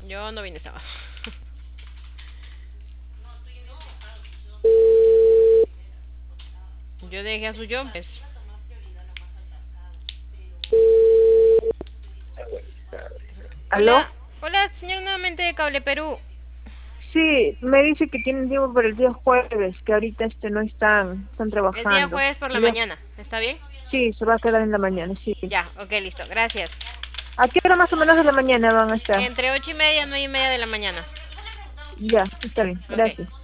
Yo no vine sábado. Yo dejé a su John, pues. ¿Aló? Hola, hola, señor, nuevamente de Cable Perú. Sí, me dice que tienen tiempo para el día jueves, que ahorita no están El día trabajando. jueves por la El día- mañana, ¿está bien? sí, se va a quedar en la mañana, sí. Ya, ok, listo, gracias. ¿A qué hora más o menos de la mañana van a estar? Entre 8:30 y 9:30 de la mañana. Ya, está bien, Ok. gracias.